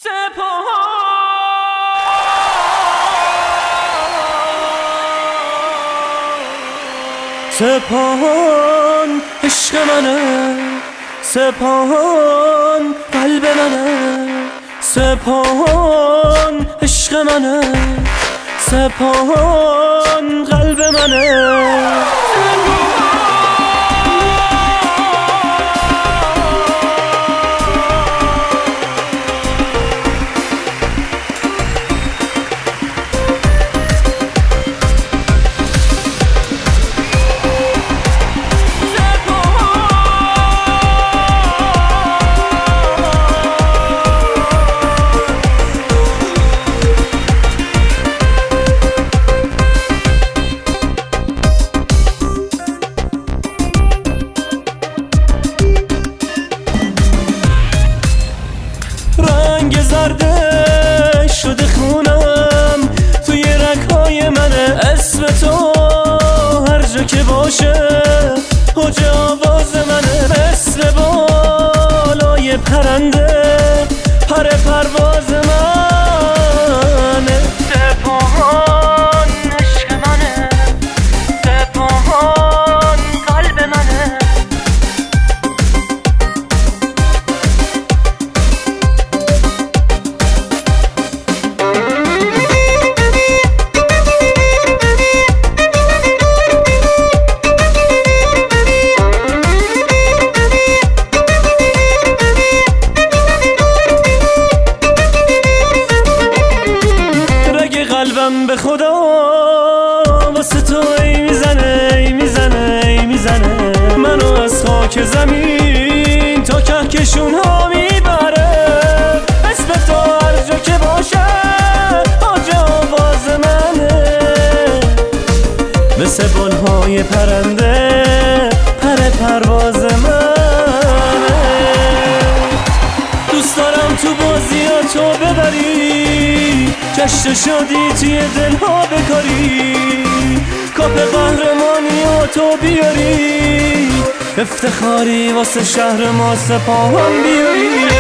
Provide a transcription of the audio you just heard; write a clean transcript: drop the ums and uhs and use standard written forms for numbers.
سپاهان عشق منه، سپاهان قلب منه، سپاهان عشق منه، سپاهان قلب منه. رنگ زرده شده خونم توی رگ‌های منه، اسم تو هر جا که باشه اوج آواز منه، مثل بالای پرنده پر پرواز منه. سپاهان عشق منه، سپاهان قلب منه. قلبم به خدا واسه تو ای میزنه، ای میزنه، ای میزنه، منو از خاک زمین تا کهکشون ها میبره. اسم تو هر جا که باشه آج آواز منه، مثل بلهای پرنده پر پرواز منه. دوست دارم تو بازیاتو ببری، جشن شادی توی دلها بکاری، کاپ قهرمانی و تو بیاری، افتخاری واسه شهر ما سپاهان بیاری.